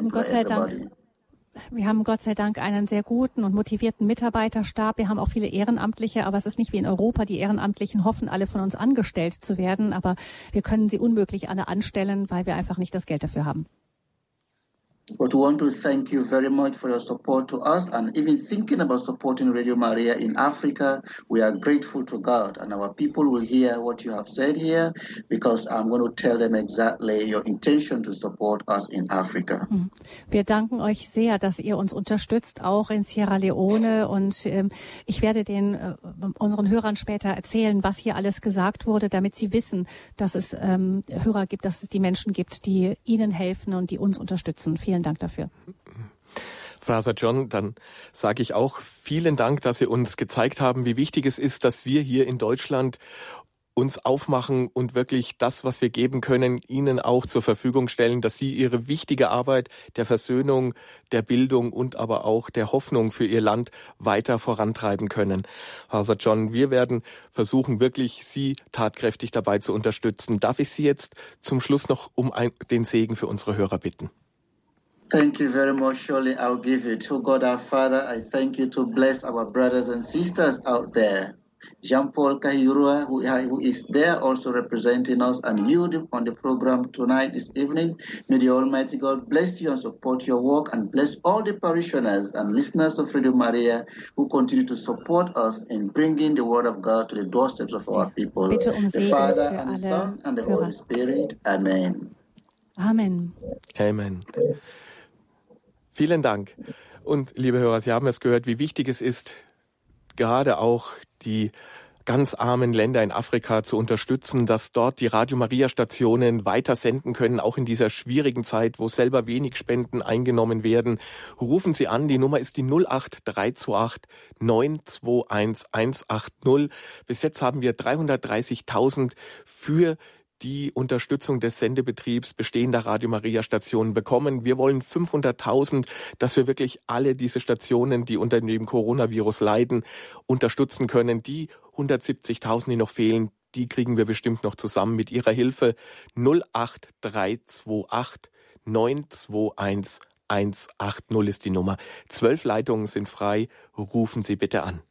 haben Gott sei Dank einen sehr guten und motivierten Mitarbeiterstab. Wir haben auch viele Ehrenamtliche, aber es ist nicht wie in Europa. Die Ehrenamtlichen hoffen alle von uns angestellt zu werden, aber wir können sie unmöglich alle anstellen, weil wir einfach nicht das Geld dafür haben. But we want to thank you very much for your support to us and even thinking about supporting Radio Maria in Africa. We are grateful to God and our people will hear what you have said here because I'm going to tell them exactly your intention to support us in Africa. Wir danken euch sehr, dass ihr uns unterstützt, auch in Sierra Leone und ich werde unseren Hörern später erzählen, was hier alles gesagt wurde, damit sie wissen, dass es Hörer gibt, dass es die Menschen gibt, die ihnen helfen und die uns unterstützen. Vielen Dank dafür. Father John, dann sage ich auch vielen Dank, dass Sie uns gezeigt haben, wie wichtig es ist, dass wir hier in Deutschland uns aufmachen und wirklich das, was wir geben können, Ihnen auch zur Verfügung stellen, dass Sie Ihre wichtige Arbeit der Versöhnung, der Bildung und aber auch der Hoffnung für Ihr Land weiter vorantreiben können. Father John, wir werden versuchen, wirklich Sie tatkräftig dabei zu unterstützen. Darf ich Sie jetzt zum Schluss noch um den Segen für unsere Hörer bitten? Thank you very much. Surely I'll give it. Oh God, our Father, I thank you to bless our brothers and sisters out there. Jean-Paul Kahirua, who is there also representing us, and you on the program tonight, this evening. May the Almighty God bless you and support your work and bless all the parishioners and listeners of Radio Maria who continue to support us in bringing the word of God to the doorsteps of our people. The Father and the Son and the Holy Spirit. Amen. Amen. Amen. Vielen Dank. Und liebe Hörer, Sie haben es gehört, wie wichtig es ist, gerade auch die ganz armen Länder in Afrika zu unterstützen, dass dort die Radio Maria Stationen weiter senden können, auch in dieser schwierigen Zeit, wo selber wenig Spenden eingenommen werden. Rufen Sie an, die Nummer ist die 08328 921 180. Bis jetzt haben wir 330.000 für die Unterstützung des Sendebetriebs bestehender Radio Maria Stationen bekommen. Wir wollen 500.000, dass wir wirklich alle diese Stationen, die unter dem Coronavirus leiden, unterstützen können. Die 170.000, die noch fehlen, die kriegen wir bestimmt noch zusammen mit Ihrer Hilfe. 08328 921 180 ist die Nummer. 12 Leitungen sind frei. Rufen Sie bitte an.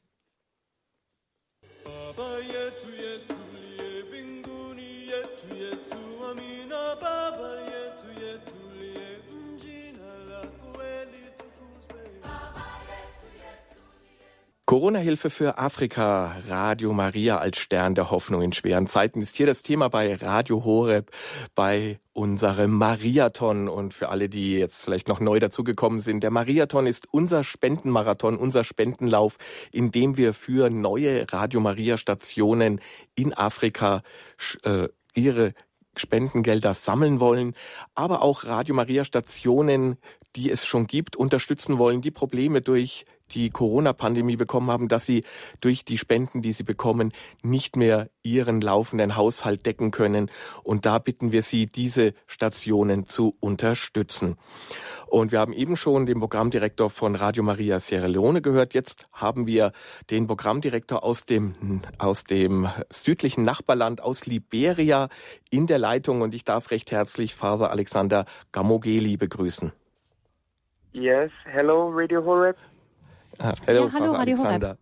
Corona-Hilfe für Afrika, Radio Maria als Stern der Hoffnung in schweren Zeiten ist hier das Thema bei Radio Horeb, bei unserem Mariathon. Und für alle, die jetzt vielleicht noch neu dazugekommen sind, der Mariathon ist unser Spendenmarathon, unser Spendenlauf, in dem wir für neue Radio Maria Stationen in Afrika ihre Spendengelder sammeln wollen, aber auch Radio Maria Stationen, die es schon gibt, unterstützen wollen, die Probleme durch die Corona-Pandemie bekommen haben, dass sie durch die Spenden, die sie bekommen, nicht mehr ihren laufenden Haushalt decken können. Und da bitten wir Sie, diese Stationen zu unterstützen. Und wir haben eben schon den Programmdirektor von Radio Maria Sierra Leone gehört. Jetzt haben wir den Programmdirektor aus dem südlichen Nachbarland, aus Liberia, in der Leitung. Und ich darf recht herzlich Father Alexander Gamogeli begrüßen. Yes, hello Radio Horeb. Hallo, ja, hallo, Radio Horeb.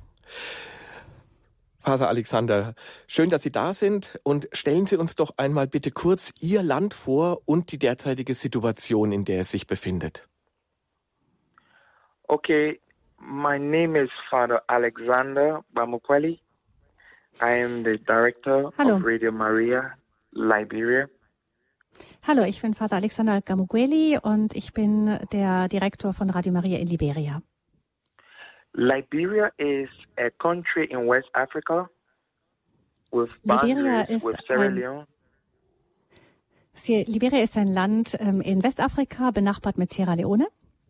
Father Alexander, schön, dass Sie da sind und stellen Sie uns doch einmal bitte kurz Ihr Land vor und die derzeitige Situation, in der es sich befindet. Okay, my name is Father Alexander Bamukweli. I am the director of Radio Maria, Liberia. Hallo, ich bin Father Alexander Gamugweli und ich bin der Direktor von Radio Maria in Liberia. Liberia is a country in West Africa with boundaries with Sierra Leone. Liberia ist ein Land in Westafrika, benachbart mit Sierra Leone.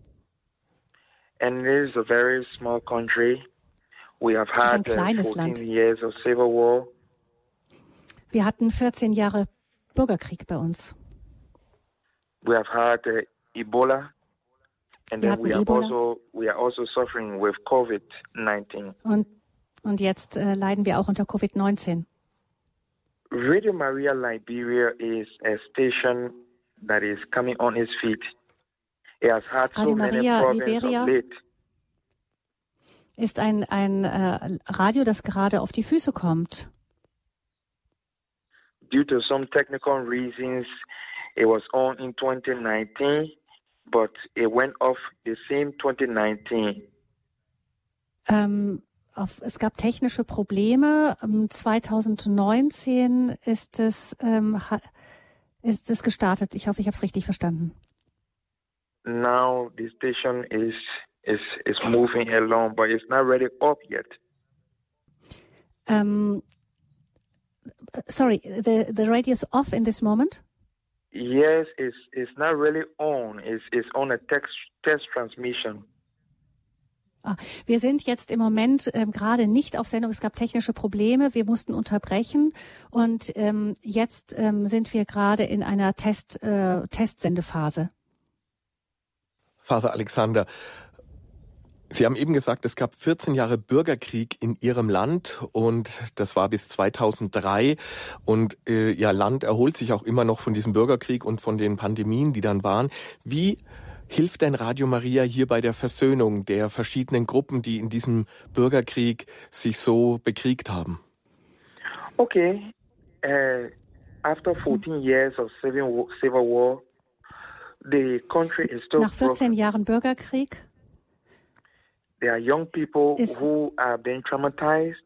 And it is a very small country. We have had 14 years of civil war. Wir hatten 14 Jahre Bürgerkrieg bei uns. We have had Ebola. And then we are also suffering with COVID-19. Und jetzt leiden wir auch unter Covid-19. Radio Maria Liberia is a station that is coming on its feet. It has had Radio so many Maria problems Liberia of late. Ist ein Radio, das gerade auf die Füße kommt. Due to some technical reasons, it was on in 2019. But it went off the same 2019. Es gab technische Probleme. 2019 ist es gestartet. Ich hoffe, ich habe es richtig verstanden. Now the station is moving along, but it's not ready up yet. Sorry, the radio is off in this moment? Yes, it's not really on. It's on a test transmission. Wir sind jetzt im Moment gerade nicht auf Sendung. Es gab technische Probleme. Wir mussten unterbrechen. Und jetzt sind wir gerade in einer Testsendephase. Father Alexander, Sie haben eben gesagt, es gab 14 Jahre Bürgerkrieg in Ihrem Land und das war bis 2003 und Ihr Land erholt sich auch immer noch von diesem Bürgerkrieg und von den Pandemien, die dann waren. Wie hilft denn Radio Maria hier bei der Versöhnung der verschiedenen Gruppen, die in diesem Bürgerkrieg sich so bekriegt haben? Okay, after 14 years of civil war, the country is still Nach 14 Jahren Bürgerkrieg there are young people who are being traumatized,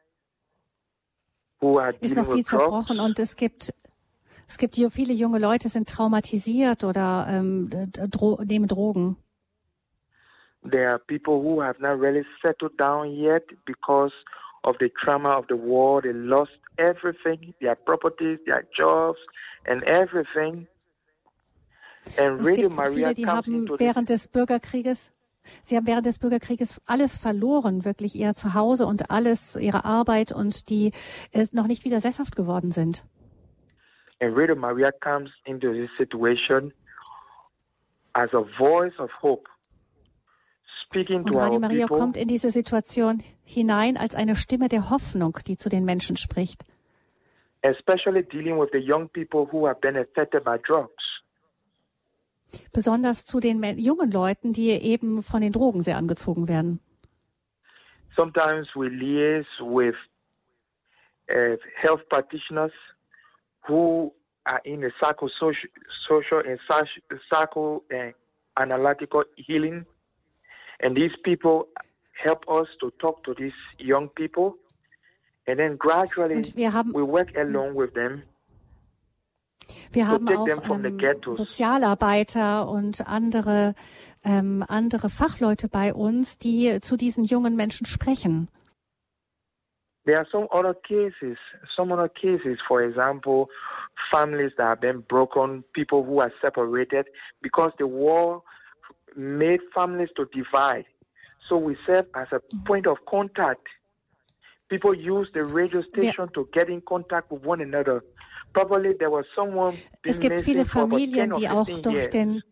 who are ist noch viel zerbrochen und es gibt viele junge Leute, sind traumatisiert oder nehmen Drogen. There are people who have not really settled down yet because of the trauma of the war. They lost everything, their properties, their jobs, and everything. And es Radio gibt Maria viele, die haben während des Bürgerkrieges alles verloren, wirklich ihr Zuhause und alles, ihre Arbeit, und die noch nicht wieder sesshaft geworden sind. And Radio Maria comes into this situation as a voice of hope. Und Radio Maria kommt in diese Situation hinein als eine Stimme der Hoffnung, die zu den Menschen spricht. Especially dealing with the young people who have been affected by drugs. Besonders zu den jungen Leuten, die eben von den Drogen sehr angezogen werden. Sometimes we liaise with health practitioners who are in a psychosocial and psychoanalytical healing. And these people help us to talk to these young people. And then gradually we work along with them. Wir haben auch Sozialarbeiter und andere Fachleute bei uns, die zu diesen jungen Menschen sprechen. There are some other cases, for example, families that have been broken, people who are separated because the war made families to divide. So we serve as a point of contact. People use the radio station to get in contact with one another. Probably there was someone es gibt viele Familien, die auch durch den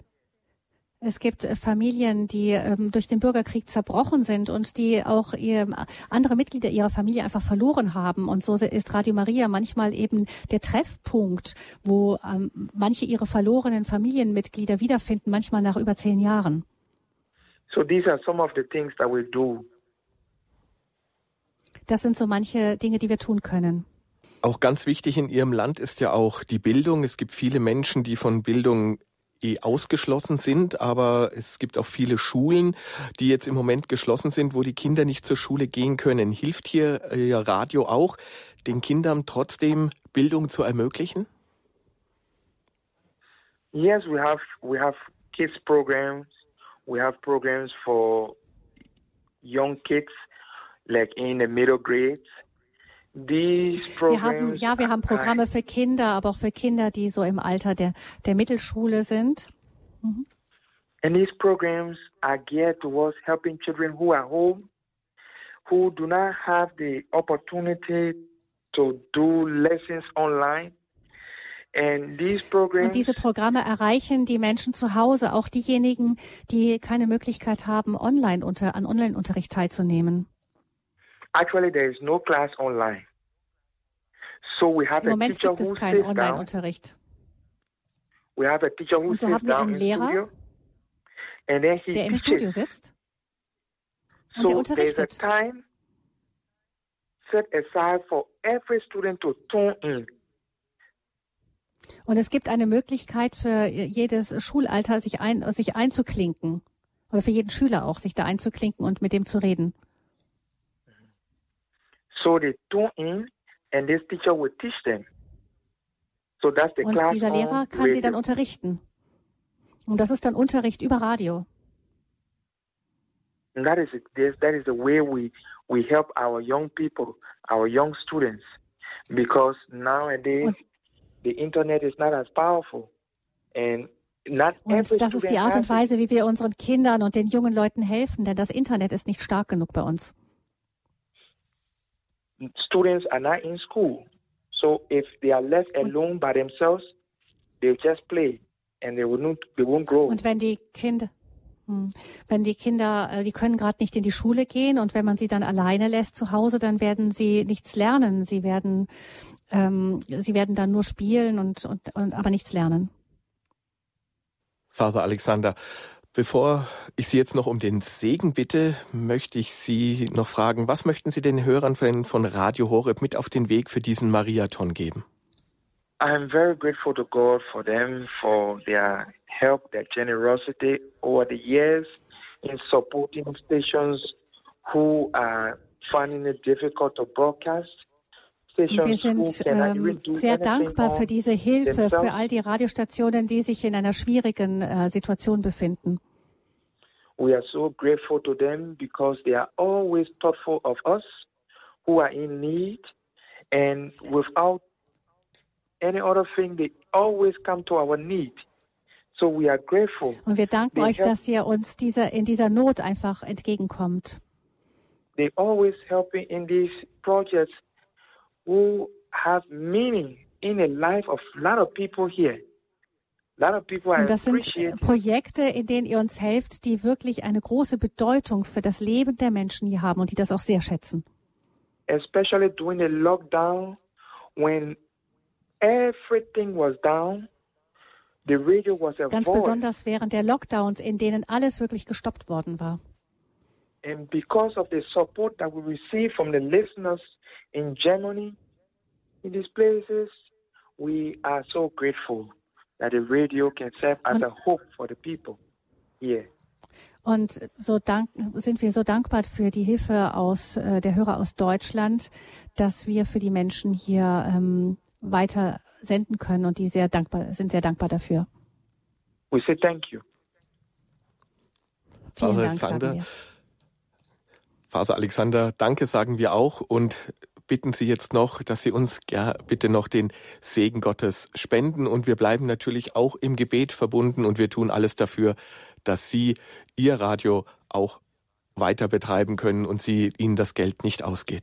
Bürgerkrieg zerbrochen sind und die auch andere Mitglieder ihrer Familie einfach verloren haben. Und so ist Radio Maria manchmal eben der Treffpunkt, wo manche ihre verlorenen Familienmitglieder wiederfinden, manchmal nach über 10 Jahren. So these are some of the things that we do. Das sind so manche Dinge, die wir tun können. Auch ganz wichtig in Ihrem Land ist ja auch die Bildung. Es gibt viele Menschen, die von Bildung ausgeschlossen sind, aber es gibt auch viele Schulen, die jetzt im Moment geschlossen sind, wo die Kinder nicht zur Schule gehen können. Hilft hier Ihr Radio auch, den Kindern trotzdem Bildung zu ermöglichen? Yes, we have kids programs. We have programs for young kids, like in the middle grades. Wir haben Programme für Kinder, aber auch für Kinder, die so im Alter der Mittelschule sind. Mhm. And these programs are geared towards helping children who are home, who do not have the opportunity to do lessons online. Und diese Programme erreichen die Menschen zu Hause, auch diejenigen, die keine Möglichkeit haben, an Online-Unterricht teilzunehmen. Actually, there is no class online. So we have Im Moment gibt es keinen Online-Unterricht. We have a teacher who Und so haben wir einen Lehrer, der im Studio sitzt und der unterrichtet. So there's a time set aside for every student to tune in. Und es gibt eine Möglichkeit für jedes Schulalter, sich einzuklinken. Oder für jeden Schüler auch, sich da einzuklinken und mit dem zu reden. So they tune in and this teacher will teach them. So that's the class. Und dieser Lehrer kann sie dann unterrichten. Und das ist dann Unterricht über Radio. And that is the way we help our young people, our young students, because nowadays the internet is not as powerful and not every student. Und das ist die Art und Weise, wie wir unseren Kindern und den jungen Leuten helfen, denn das Internet ist nicht stark genug bei uns. Students are not in school, so if they are left alone by themselves, they just play and they won't grow. Und wenn die Kinder, die können gerade nicht in die Schule gehen und wenn man sie dann alleine lässt zu Hause, dann werden sie nichts lernen. Sie werden dann nur spielen und aber nichts lernen. Father Alexander, bevor ich Sie jetzt noch um den Segen bitte, möchte ich Sie noch fragen, was möchten Sie den Hörern von Radio Horeb mit auf den Weg für diesen Mariathon geben? I'm very grateful to God for them, for their help, their generosity over the years in supporting stations who are finding it difficult to broadcast. Wir sind sehr dankbar für diese Hilfe, für all die Radiostationen, die sich in einer schwierigen Situation befinden. We are so grateful to them because they are always thoughtful of us who are in need, and without any other thing, they always come to our need. So we are grateful. Und wir danken euch, dass ihr uns in dieser Not einfach entgegenkommt. They always help in these projects who have meaning in the life of a lot of people here. A lot of people are Und das sind Projekte, in denen ihr uns helft, die wirklich eine große Bedeutung für das Leben der Menschen hier haben und die das auch sehr schätzen. Especially during the lockdown, when everything was down, the radio was a Ganz voice. besonders während der Lockdowns, in denen alles wirklich gestoppt worden war. And because of the support that we receive from the listeners in Germany, in these places, we are so grateful that the radio can serve as a hope for the people here. Und sind wir so dankbar für die Hilfe der Hörer aus Deutschland, dass wir für die Menschen hier weiter senden können und die sind sehr dankbar dafür. We say thank you. Vielen Dank, sagen wir. Faser Alexander, danke sagen wir auch und bitten Sie jetzt noch, dass Sie uns bitte noch den Segen Gottes spenden und wir bleiben natürlich auch im Gebet verbunden und wir tun alles dafür, dass Sie Ihr Radio auch weiter betreiben können und Ihnen das Geld nicht ausgeht.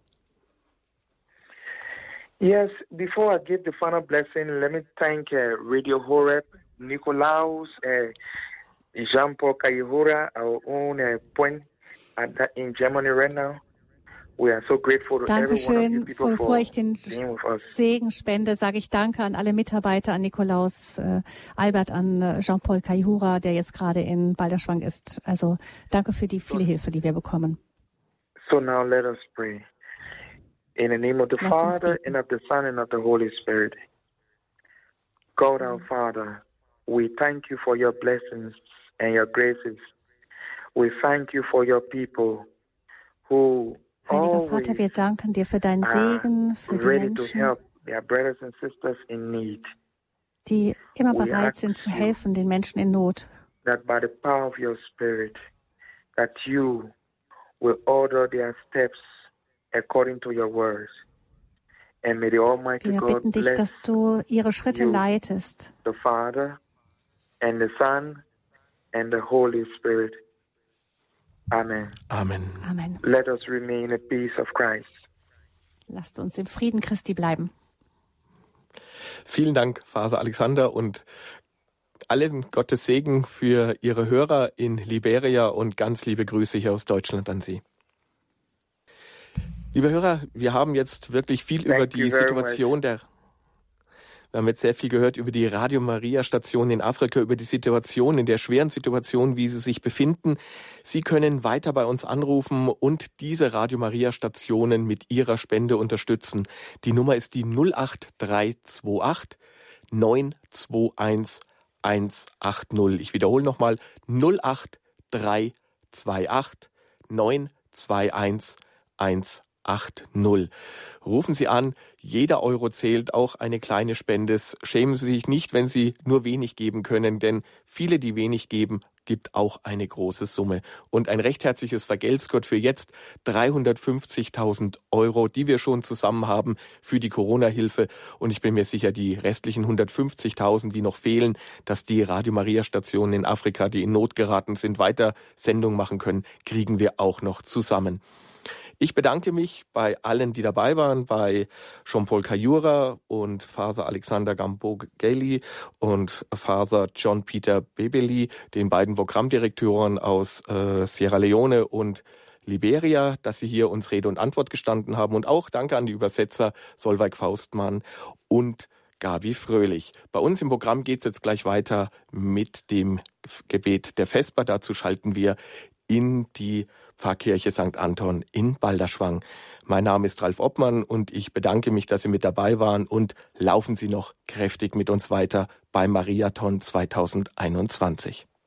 Yes, before I give the final blessing, let me thank Radio Horeb, Nikolaus, Jean-Paul Kayihura, our own point in Germany right now. We are so grateful to every one of you people Bevor ich den being with us. Segen spende, sage ich Danke an alle Mitarbeiter, an Nikolaus, Albert, an Jean-Paul Kayihura, der jetzt gerade in Balderschwang ist. Also danke für die viele Hilfe, die wir bekommen. So now let us pray. In the name of the Father, and of the Son, and of the Holy Spirit. God our Father, we thank you for your blessings and your graces. We thank you for your people who Heiliger Vater, wir danken dir für deinen Segen, für die Menschen, die immer bereit sind zu helfen, den Menschen in Not. That by the power of your Spirit, that you will order their steps according to your words. And may the Almighty Wir bitten dich, dass du ihre Schritte leitest. The Father and the Son and the Holy Spirit. Amen. Amen. Amen. Let us remain in the peace of Christ. Lasst uns im Frieden Christi bleiben. Vielen Dank, Faser Alexander, und allen Gottes Segen für Ihre Hörer in Liberia und ganz liebe Grüße hier aus Deutschland an Sie. Liebe Hörer, wir haben jetzt wirklich viel über die Situation wir haben jetzt sehr viel gehört über die Radio Maria Station in Afrika, über die Situation, in der schweren Situation, wie sie sich befinden. Sie können weiter bei uns anrufen und diese Radio Maria Stationen mit ihrer Spende unterstützen. Die Nummer ist die 08328 921 180. Ich wiederhole nochmal 08328 921 180. Rufen Sie an, jeder Euro zählt, auch eine kleine Spende. Schämen Sie sich nicht, wenn Sie nur wenig geben können, denn viele, die wenig geben, gibt auch eine große Summe. Und ein recht herzliches Vergelt's Gott für jetzt 350.000 Euro, die wir schon zusammen haben für die Corona-Hilfe. Und ich bin mir sicher, die restlichen 150.000, die noch fehlen, dass die Radio Maria Stationen in Afrika, die in Not geraten sind, weiter Sendung machen können, kriegen wir auch noch zusammen. Ich bedanke mich bei allen, die dabei waren, bei Jean-Paul Kayihura und Faser Alexander Gambo-Geli und Faser John Peter Bebeli, den beiden Programmdirektoren aus Sierra Leone und Liberia, dass sie hier uns Rede und Antwort gestanden haben. Und auch danke an die Übersetzer Solveig Faustmann und Gabi Fröhlich. Bei uns im Programm geht es jetzt gleich weiter mit dem Gebet der Vesper. Dazu schalten wir in die Pfarrkirche St. Anton in Balderschwang. Mein Name ist Ralf Obmann und ich bedanke mich, dass Sie mit dabei waren und laufen Sie noch kräftig mit uns weiter beim Mariathon 2021.